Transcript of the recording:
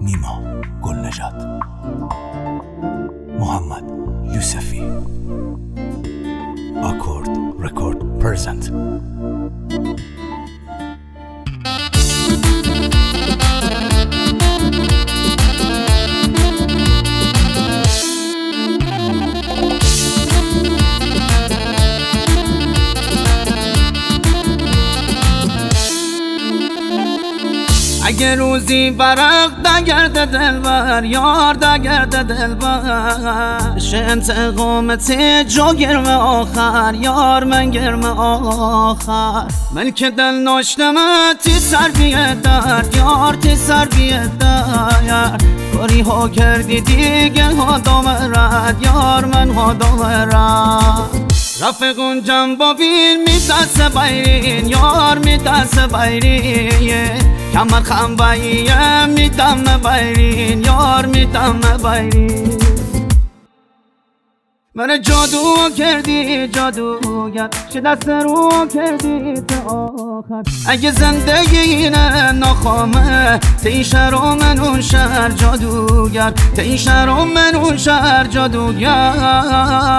نیما گلنژاد، محمد یوسفی، آکورد رکورد پرزنت. اگه روزی برق دگرده دلبر، یار دگرده دلبر، شه انتقامتی جو گرم آخر، یار من گرم آخر. من که دل ناشتمه تی سر بیدر، یار تی سر بیدر، کاری ها کردی دیگه ها دامرد، یار من ها دامرد. رفقون جنبابین میترس بیرین، یار میترس بیرین، کمر خم باییه میدم بیرین، یار میدم بیرین. من جادو کردی جادوگر، چه دست رو کردی تا آخر. اگه زندگی اینه ناخامه، تی شهر و من اون شهر جادوگر، تی شهر و من اون شهر جادوگر.